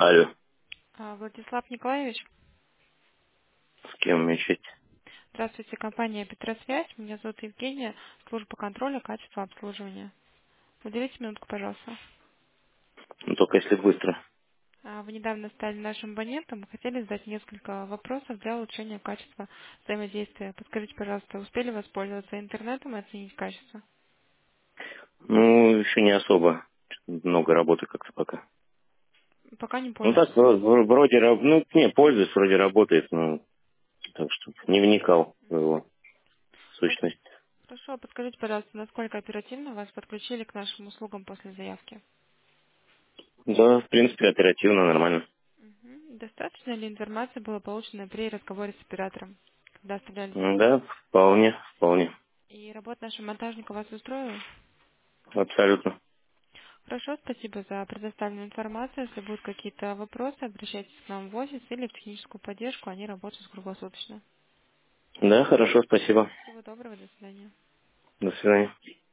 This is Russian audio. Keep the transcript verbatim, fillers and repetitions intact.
Алло, А, Владислав Николаевич, с кем мне честь? здравствуйте, компания Петросвязь. Меня зовут Евгения, служба контроля качества обслуживания. Уделите минутку, пожалуйста. Ну, только если быстро. А, Вы недавно стали нашим абонентом, хотели задать несколько вопросов для улучшения качества взаимодействия. Подскажите, пожалуйста, успели воспользоваться интернетом и оценить качество? Ну, еще не особо. Много работы как-то пока. Пока не Ну, так, пользуетесь. вро- вро- вроде, раб- ну, не, пользуюсь, вроде работает, ну, так что не вникал в его Хор- сущность. Хорошо, а подскажите, пожалуйста, насколько оперативно вас подключили к нашим услугам после заявки? Да, в принципе, оперативно, нормально. Мгм. Достаточно ли информации было получено при разговоре с оператором, когда оставляли М, заявку? Да, вполне, вполне. И работа нашего монтажника вас устроила? Абсолютно. Хорошо, спасибо за предоставленную информацию. Если будут какие-то вопросы, обращайтесь к нам в офис или в техническую поддержку. Они работают круглосуточно. Да, хорошо, спасибо. Всего доброго, до свидания. До свидания.